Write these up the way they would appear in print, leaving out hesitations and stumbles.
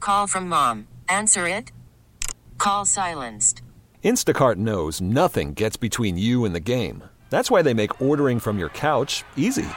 call from mom. Answer it. Call silenced. Instacart knows nothing gets between you and the game. That's why they make ordering from your couch easy.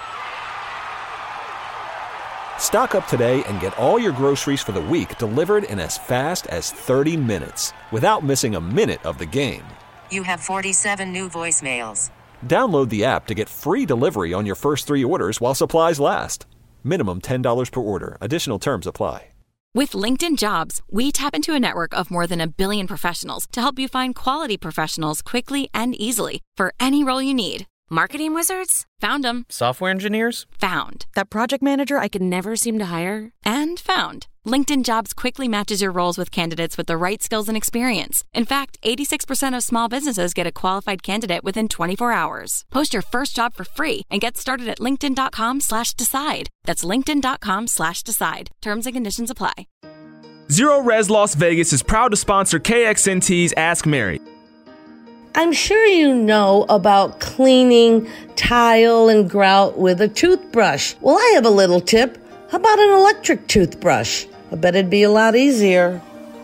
Stock up today and get all your groceries for the week delivered in as fast as 30 minutes without missing a minute of the game. You have 47 new voicemails. Download the app to get free delivery on your first 3 orders while supplies last. Minimum $10 per order. Additional terms apply. With LinkedIn Jobs, we tap into a network of more than 1 billion professionals to help you find quality professionals quickly and easily for any role you need. Marketing wizards? Found them. Software engineers? Found. That project manager I could never seem to hire? And found. LinkedIn Jobs quickly matches your roles with candidates with the right skills and experience. In fact, 86% of small businesses get a qualified candidate within 24 hours. Post your first job for free and get started at linkedin.com/decide. That's linkedin.com/decide. Terms and conditions apply. Zero Res Las Vegas is proud to sponsor KXNT's Ask Mary. I'm sure you know about cleaning tile and grout with a toothbrush. Well, I have a little tip. How about an electric toothbrush? I bet it'd be a lot easier.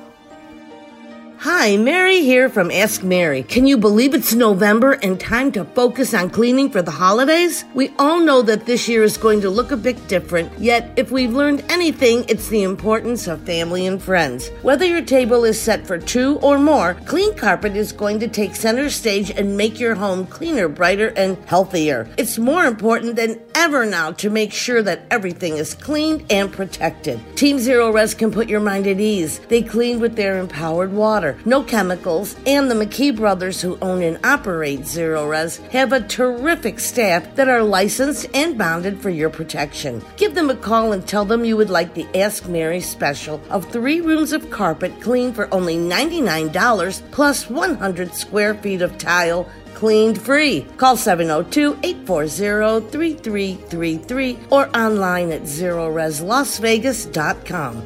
Hi, Mary here from Ask Mary. Can you believe it's November and time to focus on cleaning for the holidays? We all know that this year is going to look a bit different, yet if we've learned anything, it's the importance of family and friends. Whether your table is set for 2 or more, Clean Carpet is going to take center stage and make your home cleaner, brighter, and healthier. It's more important than ever now to make sure that everything is cleaned and protected. Team Zero Res can put your mind at ease. They clean with their empowered water. No chemicals, and the McKee brothers who own and operate Zero Res have a terrific staff that are licensed and bonded for your protection. Give them a call and tell them you would like the Ask Mary special of 3 rooms of carpet cleaned for only $99 plus 100 square feet of tile cleaned free. Call 702-840-3333 or online at ZeroResLasVegas.com.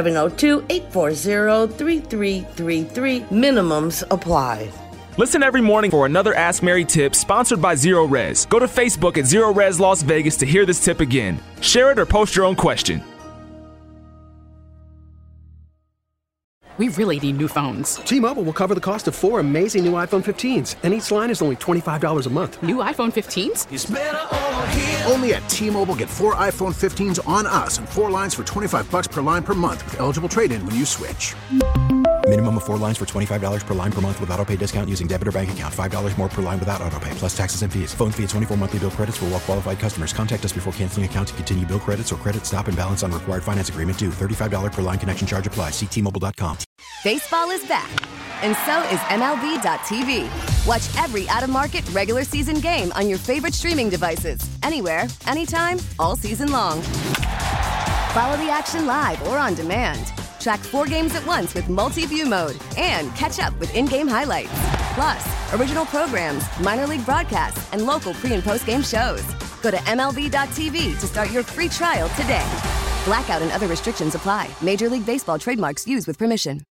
702-840-3333. Minimums apply. Listen every morning for another Ask Mary tip sponsored by Zero Res. Go to Facebook at Zero Res Las Vegas to hear this tip again. Share it or post your own question. We really need new phones. T-Mobile will cover the cost of 4 amazing new iPhone 15s, and each line is only $25 a month. New iPhone 15s? It's better over here. Only at T-Mobile, get 4 iPhone 15s on us and 4 lines for $25 per line per month with eligible trade-in when you switch. Minimum of 4 lines for $25 per line per month with autopay discount using debit or bank account. $5 more per line without autopay, plus taxes and fees. Phone fee at 24 monthly bill credits for well-qualified customers. Contact us before canceling account to continue bill credits or credit stop and balance on required finance agreement due. $35 per line connection charge applies. See T-Mobile.com. Baseball is back, and so is MLB.tv. Watch every out-of-market regular season game on your favorite streaming devices. Anywhere, anytime, all season long. Follow the action live or on demand. Track 4 games at once with multi-view mode and catch up with in-game highlights. Plus, original programs, minor league broadcasts, and local pre- and post-game shows. Go to MLB.tv to start your free trial today. Blackout and other restrictions apply. Major League Baseball trademarks used with permission.